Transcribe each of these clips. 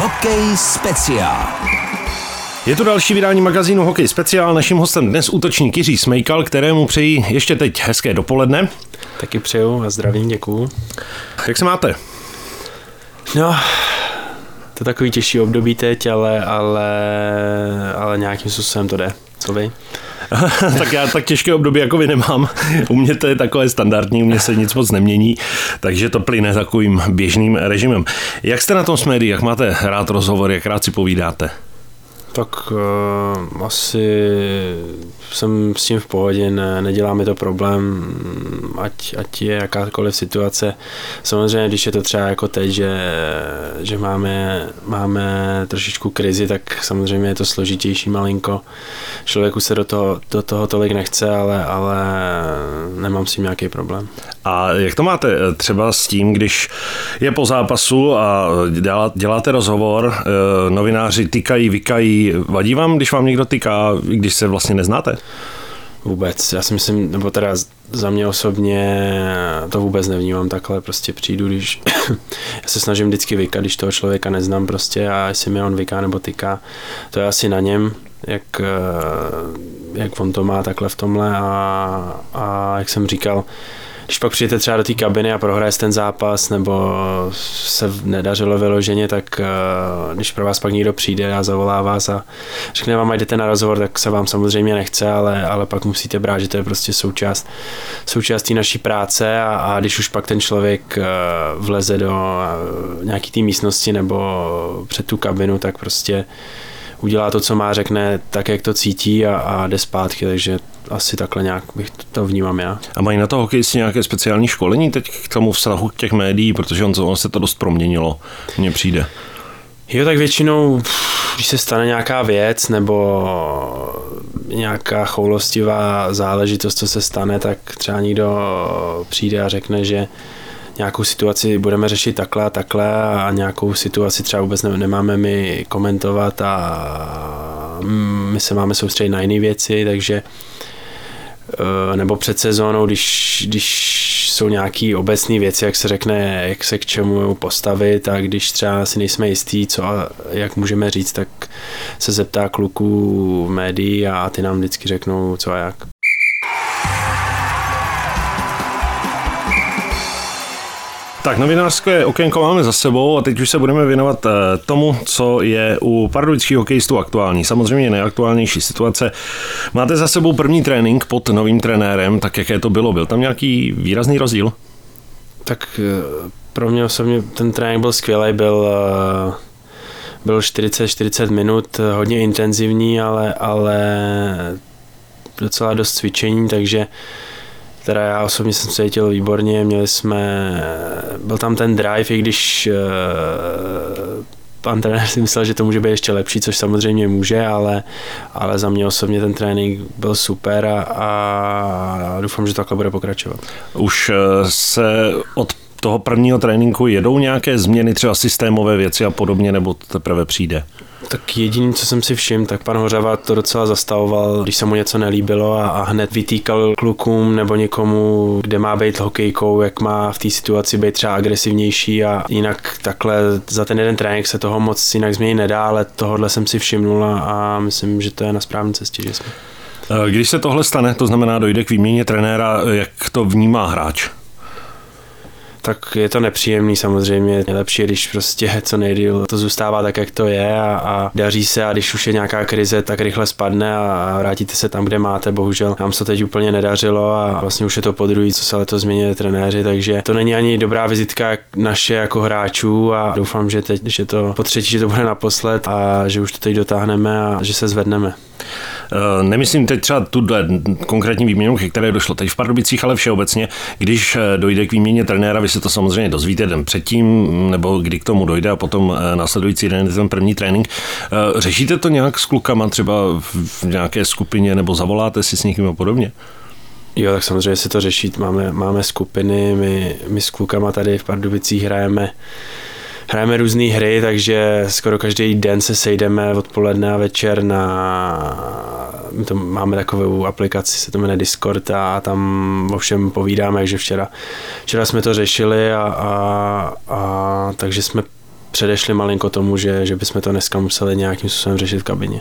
Hokej speciál. Je to další vydání magazínu Hokej speciál. Naším hostem dnes útočník Jiří Smejkal, kterému přeji ještě teď hezké dopoledne. Taky přeju a zdravím, děkuju. Jak se máte? No, to je takový těžší období teď, ale nějakým způsobem to jde. Co vy? Tak já tak těžké období jako vy nemám. U mě to je takové standardní, u mě se nic moc nemění, takže to plyne takovým běžným režimem. Jak jste na tom s médií? Jak máte rád rozhovory? Jak rád si povídáte? Tak asi jsem s tím v pohodě, nedělá mi to problém, ať je jakákoliv situace. Samozřejmě, když je to třeba jako teď, že máme trošičku krizi, tak samozřejmě je to složitější malinko. Člověku se do toho tolik nechce, ale nemám s tím nějaký problém. A jak to máte třeba s tím, když je po zápasu a děláte rozhovor, novináři tykají, vykají, vadí vám, když vám někdo tyká, když se vlastně neznáte? Vůbec, já si myslím, nebo teda za mě osobně to vůbec nevnímám takhle, prostě přijdu, když já se snažím vždycky vykat, když toho člověka neznám prostě a jestli mi on vyká nebo tyká, to je asi na něm, jak on to má takhle v tomhle a jak jsem říkal, když pak přijete třeba do té kabiny a prohraje ten zápas nebo se nedařilo vyloženě, tak když pro vás pak někdo přijde a zavolá vás a řekne vám, jdete na rozhovor, tak se vám samozřejmě nechce, ale pak musíte brát, že to je prostě součástí naší práce a když už pak ten člověk vleze do nějaký té místnosti nebo před tu kabinu, tak prostě udělá to, co má, řekne tak, jak to cítí a jde zpátky, takže asi takhle nějak bych to vnímám já. A mají na to hokejisti nějaké speciální školení teď k tomu vztahu těch médií, protože on se to dost proměnilo, mně přijde. Jo, tak většinou, když se stane nějaká věc nebo nějaká choulostivá záležitost, co se stane, tak třeba někdo přijde a řekne, že nějakou situaci budeme řešit takhle a nějakou situaci třeba vůbec nemáme my komentovat a my se máme soustředit na jiné věci, takže nebo před sezónou, když jsou nějaké obecné věci, jak se řekne, jak se k čemu postavit a když třeba si nejsme jistí, co a jak můžeme říct, tak se zeptá kluků v médií a ty nám vždycky řeknou, co a jak. Tak novinářské okénko máme za sebou a teď už se budeme věnovat tomu, co je u pardubických hokejistů aktuální. Samozřejmě nejaktuálnější situace. Máte za sebou první trénink pod novým trenérem, tak jaké to bylo? Byl tam nějaký výrazný rozdíl? Tak pro mě osobně ten trénink byl skvělý, byl 40 minut, hodně intenzivní, ale docela dost cvičení, takže teda já osobně jsem se cítil výborně, byl tam ten drive, i když pan trenér si myslel, že to může být ještě lepší, což samozřejmě může, ale za mě osobně ten trénink byl super a doufám, že takhle bude pokračovat. Už se od toho prvního tréninku jedou nějaké změny, třeba systémové věci a podobně, nebo to teprve přijde? Tak jediný, co jsem si všiml, tak pan Hořava to docela zastavoval, když se mu něco nelíbilo a hned vytýkal klukům nebo někomu, kde má být hokejkou, jak má v té situaci být třeba agresivnější a jinak takhle za ten jeden trénink se toho moc jinak změnit nedá, ale tohle jsem si všimnul a myslím, že to je na správné cestě, že jsme. Když se tohle stane, to znamená dojde k výměně trenéra, jak to vnímá hráč? Tak je to nepříjemný samozřejmě. Nejlepší je, když prostě co nejdýl to zůstává tak, jak to je a daří se a když už je nějaká krize, tak rychle spadne a vrátíte se tam, kde máte. Bohužel nám se to teď úplně nedařilo a vlastně už je to podruhé, co se letos změnili trenéři, takže to není ani dobrá vizitka naše jako hráčů a doufám, že teď, že to po třetí, že to bude naposled a že už to teď dotáhneme a že se zvedneme. Nemyslím teď třeba tuhle konkrétní výměnu, které došlo teď v Pardubicích, ale všeobecně, když dojde k výměně trenéra, vy se to samozřejmě dozvíte den předtím, nebo kdy k tomu dojde a potom následující den ten první trénink. Řešíte to nějak s klukama třeba v nějaké skupině nebo zavoláte si s někým a podobně? Jo, tak samozřejmě se to řeší. Máme skupiny, my s klukama tady v Pardubicích hrajeme různé hry, takže skoro každý den se sejdeme odpoledne a večer máme takovou aplikaci, se to jmenuje Discord a tam o všem povídáme, takže včera jsme to řešili a takže jsme předešli malinko tomu, že bychom to dneska museli nějakým způsobem řešit v kabině.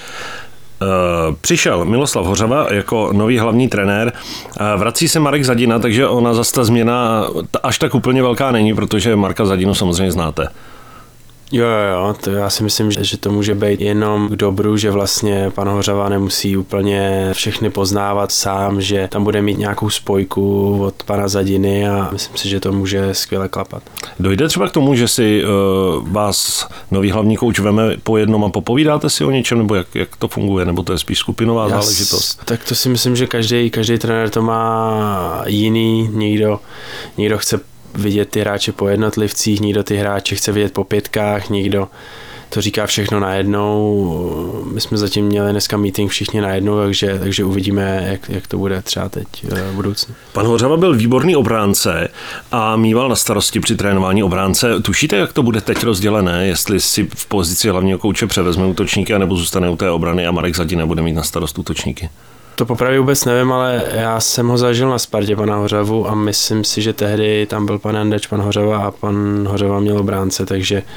Přišel Miloslav Hořava jako nový hlavní trenér, vrací se Marek Zadina, takže ona zase ta změna až tak úplně velká není, protože Marka Zadinu samozřejmě znáte. Jo, to já si myslím, že to může být jenom k dobru, že vlastně pan Hořava nemusí úplně všechny poznávat sám, že tam bude mít nějakou spojku od pana Zadiny a myslím si, že to může skvěle klapat. Dojde třeba k tomu, že si vás nový hlavní kouč veme po jednom a popovídáte si o něčem, nebo jak to funguje, nebo to je spíš skupinová záležitost? Tak to si myslím, že každý trenér to má jiný, někdo chce vidět ty hráče po jednotlivcích, někdo ty hráče chce vidět po pětkách, někdo to říká všechno najednou. My jsme zatím měli dneska meeting všichni najednou, takže uvidíme, jak to bude třeba teď v budoucnu. Pan Hořava byl výborný obránce a mýval na starosti při trénování obránce. Tušíte, jak to bude teď rozdělené, jestli si v pozici hlavního kouče převezme útočníky, anebo zůstane u té obrany a Marek Zadina bude mít na starost útočníky? To popravdě vůbec nevím, ale já jsem ho zažil na Spartě, pana Hořavu, a myslím si, že tehdy tam byl pan Andeč, pan Hořava a pan Hořava měl obránce,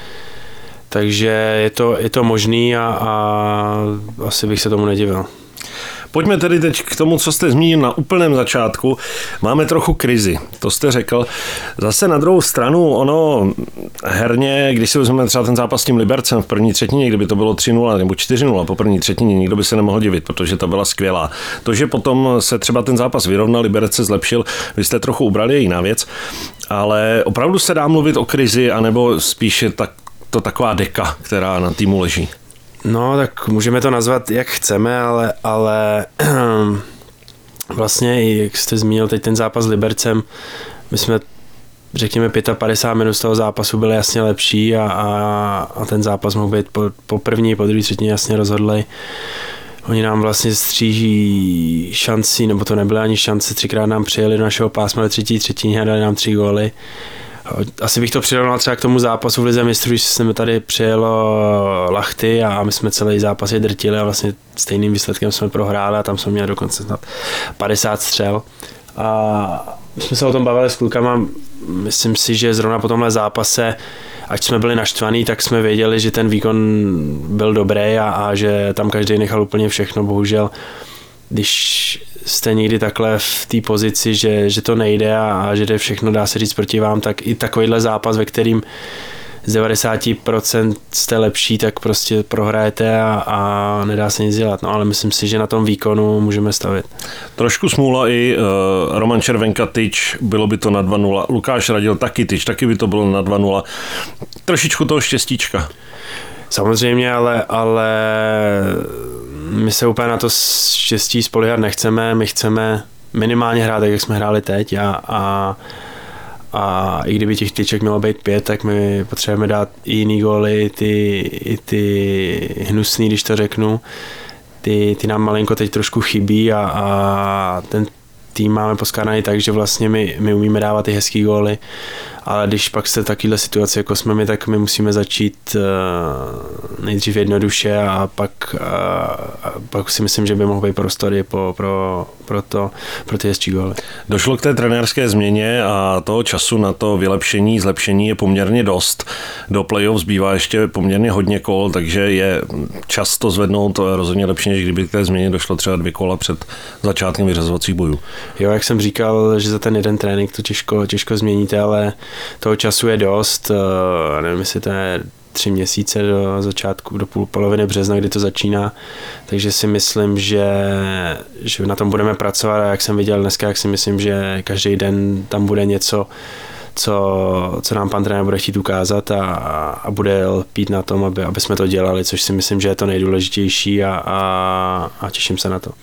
takže je to možný a asi bych se tomu nedivil. Pojďme tedy teď k tomu, co jste zmínil na úplném začátku. Máme trochu krizi, to jste řekl. Zase na druhou stranu, ono herně, když si vezmeme třeba ten zápas s tím Libercem v první třetině, kdyby to bylo 3-0 nebo 4-0 po první třetině, nikdo by se nemohl divit, protože ta byla skvělá. To, že potom se třeba ten zápas vyrovnal, Liberec se zlepšil, vy jste trochu ubrali, je jiná věc, ale opravdu se dá mluvit o krizi, anebo spíše to taková deka, která na týmu leží? No, tak můžeme to nazvat, jak chceme, ale vlastně, jak jste zmínil teď ten zápas s Libercem, my jsme, řekněme, 55 minut z toho zápasu byly jasně lepší a ten zápas mohl být po první, po druhé třetině jasně rozhodlej. Oni nám vlastně stříží šanci, nebo to nebyly ani šance, 3krát nám přijeli do našeho pásma ve třetí třetině a dali nám 3 góly. Asi bych to přirovnal třeba k tomu zápasu v Lize mistrů, že jsme tady přijelo Lachty a my jsme celý zápas je drtili a vlastně stejným výsledkem jsme prohráli a tam jsme měli dokonce snad 50 střel. A my jsme se o tom bavili s klukama, myslím si, že zrovna po tomhle zápase, ať jsme byli naštvaný, tak jsme věděli, že ten výkon byl dobrý a že tam každý nechal úplně všechno, bohužel. Když jste někdy takhle v té pozici, že to nejde a že jde všechno, dá se říct proti vám, tak i takovýhle zápas, ve kterým z 90% jste lepší, tak prostě prohrajete a nedá se nic dělat. No ale myslím si, že na tom výkonu můžeme stavit. Trošku smůla i Roman Červenka tyč, bylo by to na 2-0. Lukáš Radil taky tyč, taky by to bylo na 2-0. Trošičku toho štěstíčka. Samozřejmě, ale my se úplně na to štěstí spoléhat nechceme, my chceme minimálně hrát tak, jak jsme hráli teď a i kdyby těch tyček mělo být 5, tak my potřebujeme dát i jiný góly, ty hnusný, když to řeknu, ty nám malinko teď trošku chybí a ten tým máme poskládaný tak, že vlastně my umíme dávat ty hezký góly, ale když pak jste v takovéhle situaci, jako jsme my, tak my musíme začít nejdřív jednoduše a pak si myslím, že by mohl být prostory pro ty hezčí góly. Došlo k té trenérské změně a toho času na to vylepšení, zlepšení je poměrně dost. Do playoff zbývá ještě poměrně hodně kol, takže je čas to zvednout rozhodně lepší, než kdyby k té změně došlo třeba 2 kola před začátkem vyřazovacích bojů. Jo, jak jsem říkal, že za ten jeden trénink to těžko změníte, ale toho času je dost, nevím, jestli to je 3 měsíce do začátku, do poloviny března, kdy to začíná, takže si myslím, že na tom budeme pracovat a jak jsem viděl dneska, jak si myslím, že každý den tam bude něco, co nám pan trenér bude chtít ukázat a bude lpít na tom, aby jsme to dělali, což si myslím, že je to nejdůležitější a těším se na to.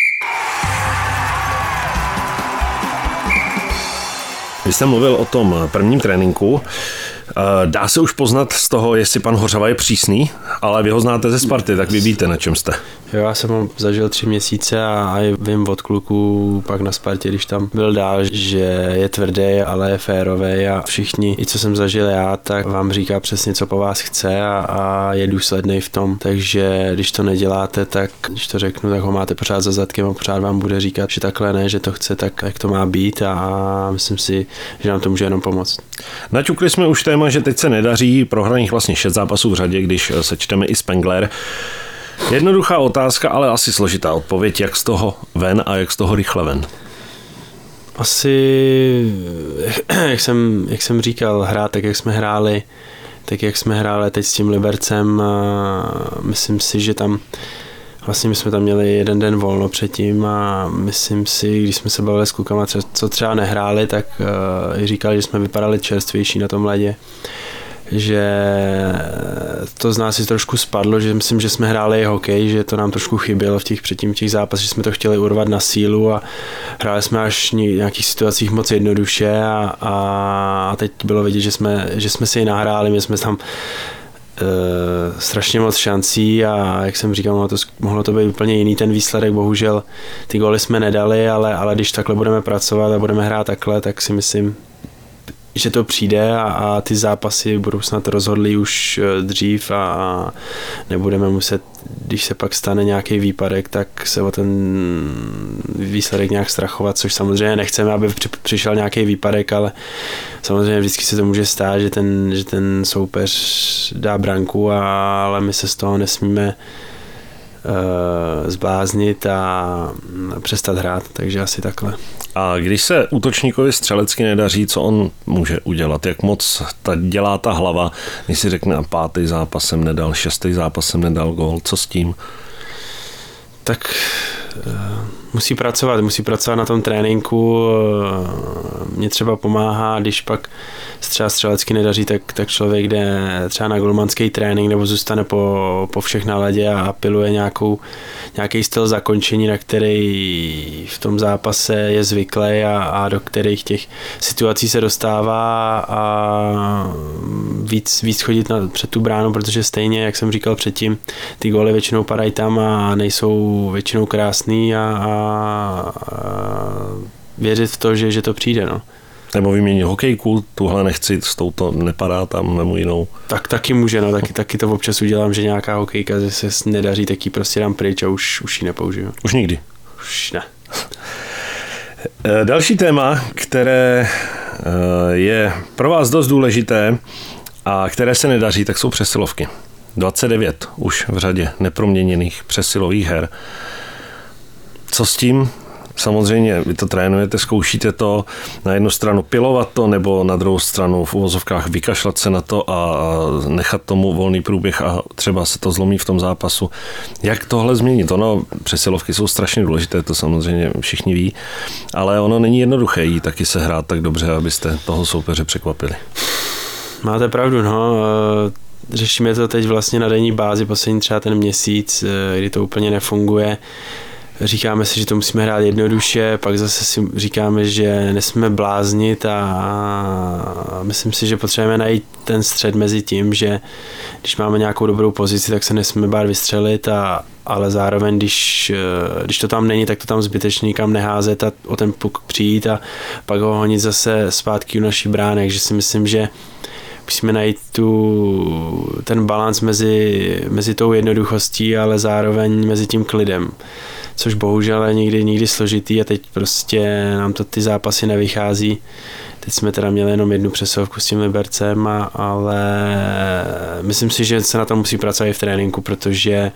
Vy jste mluvil o tom prvním tréninku. Dá se už poznat z toho, jestli pan Hořava je přísný, ale vy ho znáte ze Sparty, tak vy víte, na čem jste. Jo, já jsem ho zažil 3 měsíce a vím od kluků pak na Spartě, když tam byl dál, že je tvrdý, ale je férovej a všichni, i co jsem zažil já, tak vám říká přesně, co po vás chce a je důsledný v tom. Takže když to neděláte, tak když to řeknu, tak ho máte pořád za zadkem a pořád vám bude říkat, že takhle ne, že to chce tak, jak to má být a myslím si, že nám to může jenom pomoct. Naťukli jsme už téma, že teď se nedaří, prohraných vlastně 6 zápasů v řadě, když sečteme i Spengler. Jednoduchá otázka, ale asi složitá odpověď, jak z toho ven a jak z toho rychle ven. Asi, jak jsem říkal, hrát tak, jak jsme hráli teď s tím Libercem, myslím si, že tam vlastně my jsme tam měli jeden den volno předtím a myslím si, když jsme se bavili s klukama, co třeba nehráli, tak říkali, že jsme vypadali čerstvější na tom ledě, že to z nás si trošku spadlo, že myslím, že jsme hráli i hokej, že to nám trošku chybělo v těch zápasech, že jsme to chtěli urvat na sílu a hráli jsme až v nějakých situacích moc jednoduše a teď bylo vidět, že jsme si ji nahráli, my jsme tam strašně moc šancí a jak jsem říkal, mohlo to být úplně jiný ten výsledek, bohužel ty góly jsme nedali, ale když takhle budeme pracovat a budeme hrát takhle, tak si myslím, že to přijde a ty zápasy budou snad rozhodlý už dřív a nebudeme muset, když se pak stane nějaký výpadek, tak se o ten výsledek nějak strachovat, což samozřejmě nechceme, aby přišel nějaký výpadek, ale samozřejmě vždycky se to může stát, že ten soupeř dá branku, ale my se z toho nesmíme zbláznit a přestat hrát, takže asi takhle. A když se útočníkovi střelecky nedaří, co on může udělat? Jak moc dělá ta hlava, když si řekne, 5. zápas jsem nedal, 6. zápas jsem nedal gól, co s tím? Tak musí pracovat na tom tréninku. Mě třeba pomáhá, když pak třeba střelecky nedaří, tak člověk jde třeba na golmanský trénink nebo zůstane po všech na ledě a piluje nějaký styl zakončení, na který v tom zápase je zvyklý a do kterých těch situací se dostává a víc chodit před tu bránu, protože stejně, jak jsem říkal předtím, ty góly většinou padají tam a nejsou většinou krásný a věřit v to, že to přijde. No. Nebo vyměnit hokejku, tuhle nechci, s touto nepadá tam, nebo jinou. Tak taky může, no, taky to občas udělám, že nějaká hokejka se nedaří, tak ji prostě dám pryč a už ji nepoužiju. Už nikdy? Už ne. Další téma, které je pro vás dost důležité a které se nedaří, tak jsou přesilovky. 29 už v řadě neproměněných přesilových her. Co s tím? Samozřejmě vy to trénujete, zkoušíte to na jednu stranu pilovat to, nebo na druhou stranu v uvozovkách vykašlat se na to a nechat tomu volný průběh a třeba se to zlomí v tom zápasu. Jak tohle změnit? Ono, přesilovky jsou strašně důležité, to samozřejmě všichni ví, ale ono není jednoduché jí taky se hrát tak dobře, abyste toho soupeře překvapili. Máte pravdu, no. Řešíme to teď vlastně na denní bázi, poslední třeba ten měsíc, kdy to úplně nefunguje. Říkáme si, že to musíme hrát jednoduše, pak zase si říkáme, že nesmíme bláznit a myslím si, že potřebujeme najít ten střed mezi tím, že když máme nějakou dobrou pozici, tak se nesmíme bát vystřelit, ale zároveň, když to tam není, tak to tam zbytečně nikam neházet a o ten puk přijít a pak ho honit zase zpátky u naší brány, takže si myslím, že musíme najít ten balans mezi tou jednoduchostí, ale zároveň mezi tím klidem. Což bohužel je někdy složitý a teď prostě nám to ty zápasy nevychází. Teď jsme teda měli jenom jednu přesilovku s tím Libercem, ale myslím si, že se na tom musí pracovat i v tréninku, protože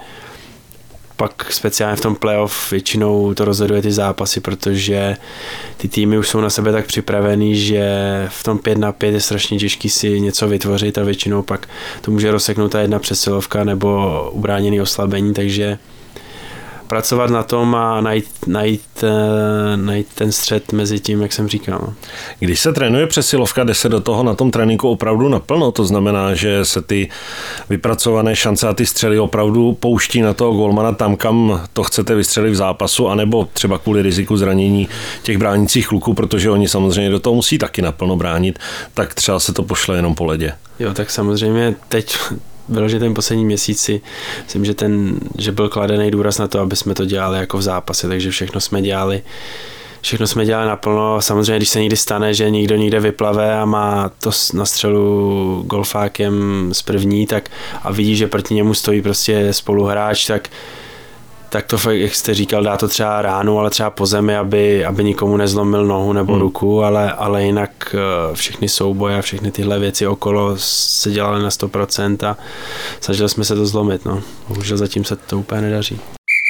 pak speciálně v tom playoff většinou to rozhoduje ty zápasy, protože ty týmy už jsou na sebe tak připravený, že v tom 5-5 je strašně těžký si něco vytvořit a většinou pak to může rozseknout ta jedna přesilovka nebo ubráněný oslabení, takže pracovat na tom a najít ten střed mezi tím, jak jsem říkal. Když se trénuje přesilovka, jde se do toho na tom tréninku opravdu naplno, to znamená, že se ty vypracované šance a ty střely opravdu pouští na toho golmana tam, kam to chcete vystřelit v zápasu, anebo třeba kvůli riziku zranění těch bránících kluků, protože oni samozřejmě do toho musí taky naplno bránit, tak třeba se to pošle jenom po ledě. Jo, tak samozřejmě teď bylo, že ten poslední měsíci, myslím, že byl kladený důraz na to, aby jsme to dělali jako v zápase, takže všechno jsme dělali naplno. Samozřejmě, když se někdy stane, že někdo někde vyplave a má to na střelu golfákem z první, tak a vidí, že proti němu stojí prostě spoluhráč, tak tak to fakt, jak jste říkal, dá to třeba ránu, ale třeba po zemi, aby nikomu nezlomil nohu nebo ruku, ale jinak všechny souboje a všechny tyhle věci okolo se dělaly na 100% a snažili jsme se to zlomit. No. Bohužel zatím se to úplně nedaří.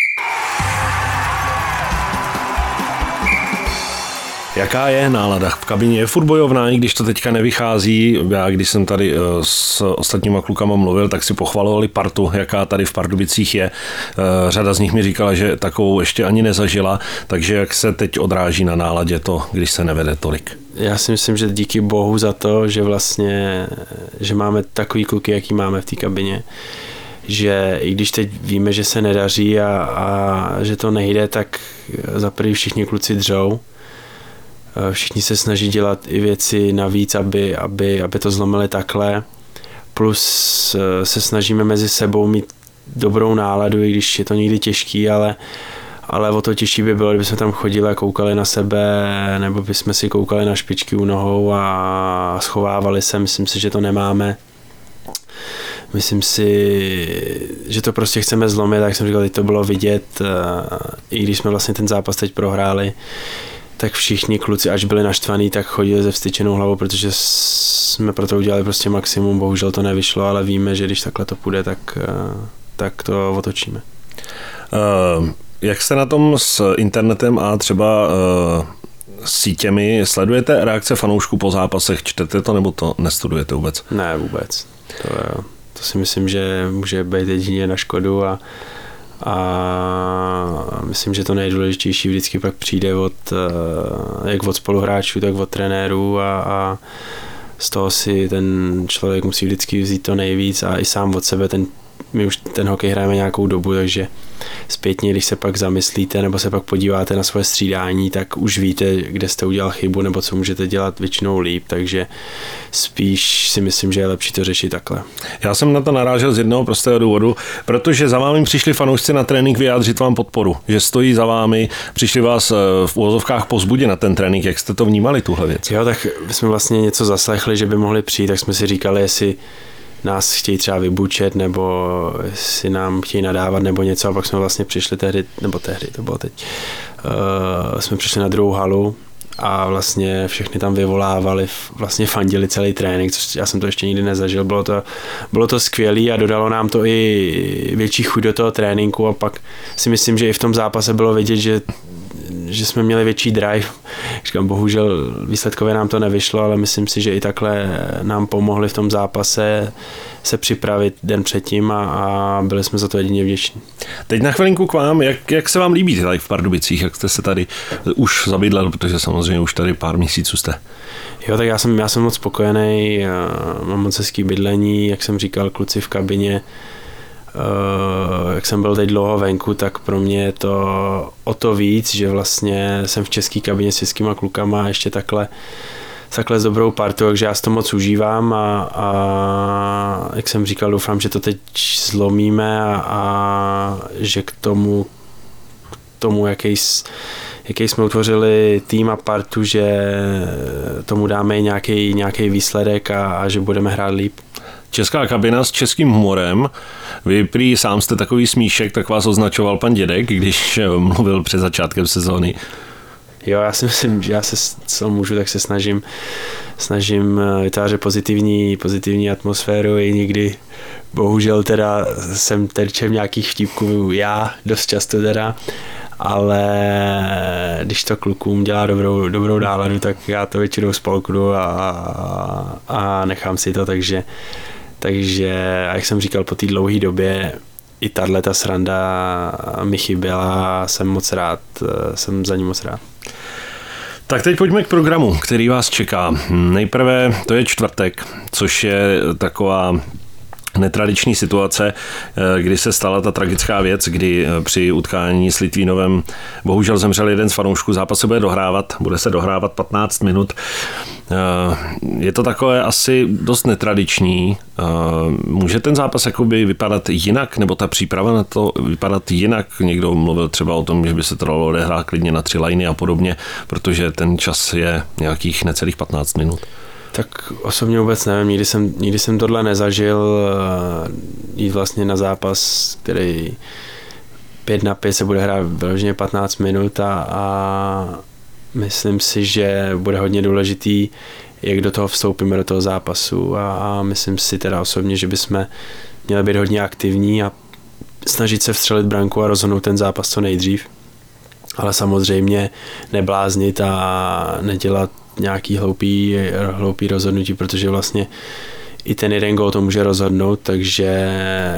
Jaká je nálada v kabině? Je furt bojovná, i když to teďka nevychází. Já, když jsem tady s ostatníma klukama mluvil, tak si pochvalovali partu, jaká tady v Pardubicích je. Řada z nich mi říkala, že takovou ještě ani nezažila, takže jak se teď odráží na náladě to, když se nevede tolik? Já si myslím, že díky bohu za to, že vlastně, že máme takový kluky, jaký máme v té kabině, že i když teď víme, že se nedaří a že to nejde, tak za první všichni kluci dřou. Všichni se snaží dělat i věci navíc, aby to zlomili takhle. Plus se snažíme mezi sebou mít dobrou náladu, i když je to někdy těžký, ale o to těžší by bylo, kdybychom tam chodili a koukali na sebe, nebo bychom si koukali na špičky u nohou a schovávali se. Myslím si, že to nemáme. Myslím si, že to prostě chceme zlomit, jak jsem říkal, teď to bylo vidět, i když jsme vlastně ten zápas teď prohráli, tak všichni kluci, až byli naštvaní, tak chodili se vztyčenou hlavou, protože jsme pro to udělali prostě maximum, bohužel to nevyšlo, ale víme, že když takhle to půjde, tak to otočíme. Jak jste na tom s internetem a třeba sítěmi? Sledujete reakce fanoušků po zápasech? Čtete to nebo to nestudujete vůbec? Ne, vůbec. To si myslím, že může být jedině na škodu a myslím, že to nejdůležitější vždycky pak přijde jak od spoluhráčů, tak od trenérů a z toho si ten člověk musí vždycky vzít to nejvíc a i sám od sebe my už ten hokej hrajeme nějakou dobu, takže zpětně, když se pak zamyslíte nebo se pak podíváte na svoje střídání, tak už víte, kde jste udělal chybu nebo co můžete dělat většinou líp, takže spíš si myslím, že je lepší to řešit takhle. Já jsem na to narážel z jednoho prostého důvodu, protože za vámi přišli fanoušci na trénink vyjádřit vám podporu, že stojí za vámi, přišli vás v uvozovkách povzbudit na ten trénink, jak jste to vnímali, tuhle věc? Jo, tak jsme vlastně něco zaslechli, že by mohli přijít, tak jsme si říkali, jestli nás chtějí třeba vybučet, nebo si nám chtějí nadávat, nebo něco, a pak jsme vlastně přišli tehdy, to bylo teď, jsme přišli na druhou halu a vlastně všechny tam vyvolávali, vlastně fandili celý trénink, což já jsem to ještě nikdy nezažil, bylo to skvělý a dodalo nám to i větší chuť do toho tréninku a pak si myslím, že i v tom zápase bylo vidět, že jsme měli větší drive. Říkám, bohužel výsledkově nám to nevyšlo, ale myslím si, že i takhle nám pomohli v tom zápase se připravit den předtím a byli jsme za to jedině vděční. Teď na chvilinku k vám, jak se vám líbí tady v Pardubicích, jak jste se tady už zabydlel, protože samozřejmě už tady pár měsíců jste. Jo, tak já jsem moc spokojený, mám moc hezký bydlení, jak jsem říkal, kluci v kabině, jak jsem byl teď dlouho venku, tak pro mě je to o to víc, že vlastně jsem v české kabině s českýma klukama a ještě takhle s dobrou partou, takže já si to moc užívám a jak jsem říkal, doufám, že to teď zlomíme a že k tomu jaký jsme utvořili tým a partu, že tomu dáme nějaký výsledek a že budeme hrát líp. Česká kabina s českým humorem. Vy prý sám jste takový smíšek, tak vás označoval pan Dědek, když mluvil před začátkem sezóny. Jo, já si myslím, že já se co můžu, tak se snažím vytvářet pozitivní atmosféru i někdy bohužel teda jsem terčem nějakých vtípků já dost často teda, ale když to klukům dělá dobrou náladu, tak já to většinou spolknu a nechám si to, takže a jak jsem říkal, po té dlouhé době i tato sranda mi chyběla a jsem za ní moc rád. Tak teď pojďme k programu, který vás čeká. Nejprve to je čtvrtek, což je taková netradiční situace, kdy se stala ta tragická věc, kdy při utkání s Litvínovem bohužel zemřel jeden z fanoušků. Zápas se bude se dohrávat 15 minut. Je to takové asi dost netradiční. Může ten zápas jakoby vypadat jinak, nebo ta příprava na to vypadat jinak? Někdo mluvil třeba o tom, že by se to dalo odehrát klidně na 3 lajny a podobně, protože ten čas je nějakých necelých 15 minut. Tak osobně vůbec nevím, nikdy jsem tohle nezažil, jít vlastně na zápas, který 5-5 se bude hrát vyloženě 15 minut a myslím si, že bude hodně důležitý, jak do toho vstoupíme do toho zápasu a myslím si teda osobně, že bychom měli být hodně aktivní a snažit se vstřelit branku a rozhodnout ten zápas co nejdřív. Ale samozřejmě nebláznit a nedělat nějaký hloupý rozhodnutí, protože vlastně i ten jeden gól to může rozhodnout, takže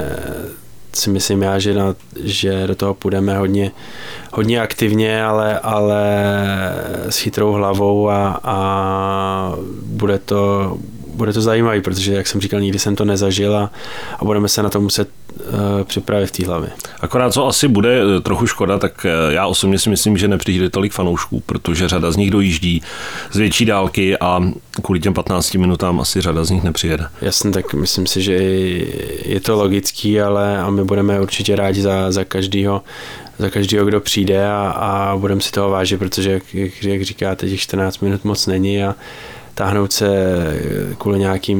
si myslím já, že do toho půjdeme hodně aktivně, ale s chytrou hlavou a bude to zajímavý, protože, jak jsem říkal, nikdy jsem to nezažil a budeme se na to muset připravit v té hlavě. Akorát co asi bude trochu škoda, tak já osobně si myslím, že nepřijde tolik fanoušků, protože řada z nich dojíždí z větší dálky a kvůli těm 15 minutám asi řada z nich nepřijede. Jasně, tak myslím si, že je to logický, ale my budeme určitě rádi za každýho, kdo přijde a budeme si toho vážit, protože, jak říkáte, těch 14 minut moc není a táhnout se kvůli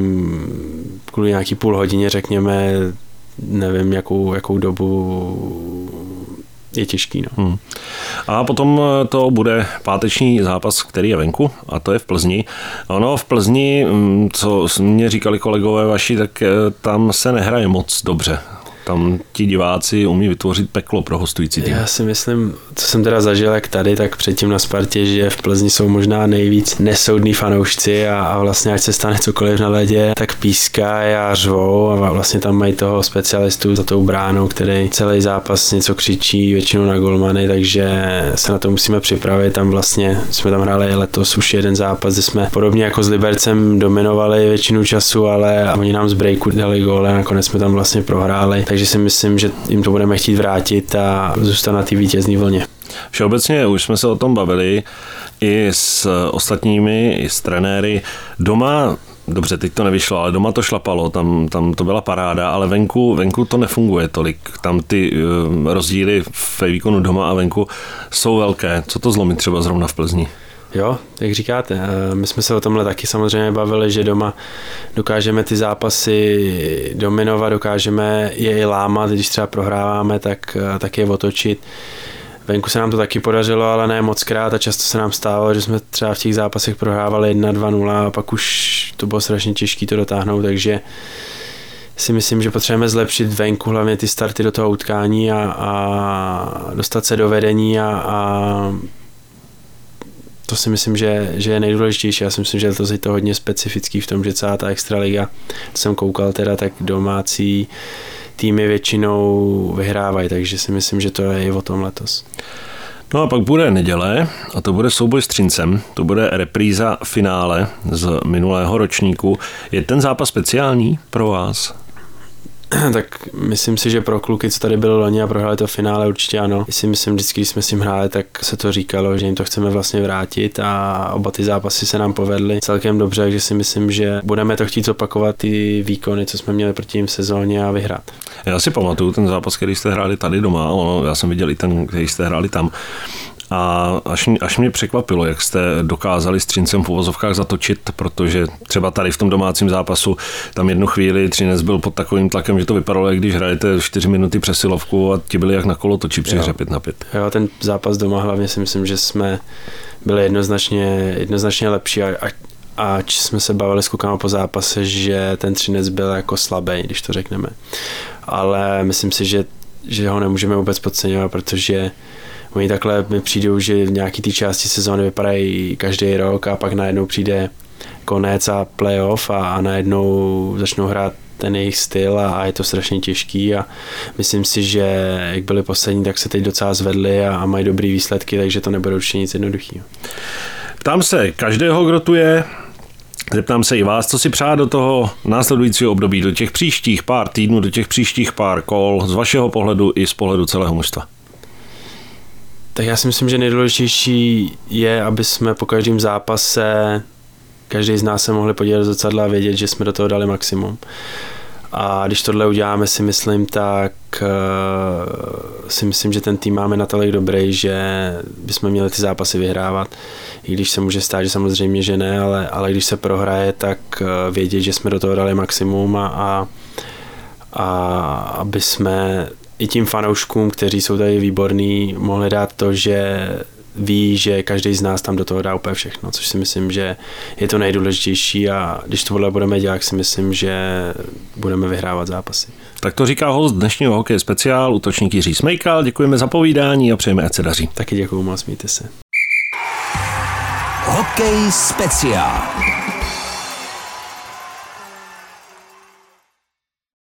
nějaký půl hodině, řekněme, nevím, jakou dobu je těžký. No. A potom to bude páteční zápas, který je venku, a to je v Plzni. Ono v Plzni, co mě říkali kolegové vaši, tak tam se nehraje moc dobře. Tam ti diváci umí vytvořit peklo pro hostující tým. Já si myslím, co jsem teda zažil jak tady, tak předtím na Spartě, že v Plzni jsou možná nejvíc nesoudní fanoušci a vlastně ať se stane cokoliv na ledě, tak pískají a řvou a vlastně tam mají toho specialistu za tou bránou, který celý zápas něco křičí, většinou na golmany, takže se na to musíme připravit. Tam vlastně jsme tam hráli letos už jeden zápas, kde jsme podobně jako s Libercem dominovali většinu času, ale oni nám z breaku dali góly a nakonec jsme tam vlastně prohráli. Takže si myslím, že jim to budeme chtít vrátit a zůstat na té vítězné vlně. Všeobecně už jsme se o tom bavili i s ostatními, i s trenéry. Doma, dobře, teď to nevyšlo, ale doma to šlapalo, tam to byla paráda, ale venku to nefunguje tolik. Tam ty rozdíly ve výkonu doma a venku jsou velké. Co to zlomí třeba zrovna v Plzni? Jo, jak říkáte, my jsme se o tomhle taky samozřejmě bavili, že doma dokážeme ty zápasy dominovat, dokážeme je i lámat, když třeba prohráváme, tak je otočit. Venku se nám to taky podařilo, ale ne mockrát a často se nám stávalo, že jsme třeba v těch zápasech prohrávali 1-2-0 a pak už to bylo strašně těžké to dotáhnout, takže si myslím, že potřebujeme zlepšit venku hlavně ty starty do toho utkání a dostat se do vedení a to si myslím, že je nejdůležitější. Já si myslím, že to je to hodně specifický v tom, že celá ta extraliga, co jsem koukal teda, tak domácí týmy většinou vyhrávají, takže si myslím, že to je i o tom letos. No a pak bude neděle a to bude souboj s Třincem, to bude repríza finále z minulého ročníku. Je ten zápas speciální pro vás? Tak myslím si, že pro kluky, co tady bylo loni a prohráli to finále, určitě ano. Myslím, vždycky, když jsme s ním hráli, tak se to říkalo, že jim to chceme vlastně vrátit a oba ty zápasy se nám povedly celkem dobře, takže si myslím, že budeme to chtít opakovat ty výkony, co jsme měli proti jim v sezóně a vyhrát. Já si pamatuju ten zápas, který jste hráli tady doma, já jsem viděl i ten, který jste hráli tam. A až mě překvapilo, jak jste dokázali s Třincem v uvozovkách zatočit, protože třeba tady v tom domácím zápasu tam jednu chvíli Třinec byl pod takovým tlakem, že to vypadalo, jak když hrajete 4 minuty přesilovku a ti byli jak na kolotoči při hře 5-5. Jo, ten zápas doma hlavně si myslím, že jsme byli jednoznačně lepší ač jsme se bavili s klukama po zápase, že ten Třinec byl jako slabý, když to řekneme. Ale myslím si, že ho nemůžeme vůbec podceňovat, protože oni takhle mi přijdou, že v nějaký té části sezóny vypadají každý rok a pak najednou přijde konec a playoff a najednou začnou hrát ten jejich styl a je to strašně těžký a myslím si, že jak byli poslední, tak se teď docela zvedli a mají dobrý výsledky, takže to nebude určitě nic jednoduchého. Ptám se každého, kdo tu je, zeptám se i vás, co si přát do toho následujícího období, do těch příštích pár týdnů, do těch příštích pár kol, z vašeho pohledu i z pohledu celého mužstva. Tak já si myslím, že nejdůležitější je, aby jsme po každém zápase každý z nás se mohli podívat do zrcadla a vědět, že jsme do toho dali maximum. A když tohle uděláme, si myslím, tak si myslím, že ten tým máme natolik dobrý, že bychom měli ty zápasy vyhrávat. I když se může stát, že samozřejmě, že ne, ale když se prohraje, tak vědět, že jsme do toho dali maximum a aby jsme i tím fanouškům, kteří jsou tady výborní, mohli dát to, že ví, že každý z nás tam do toho dá úplně všechno, což si myslím, že je to nejdůležitější a když tohle budeme dělat, si myslím, že budeme vyhrávat zápasy. Tak to říká host dnešního Hokej speciál, útočník Jiří Smejkal. Děkujeme za povídání a přejeme, ať se daří. Taky děkuju moc, mějte se. Hokej speciál.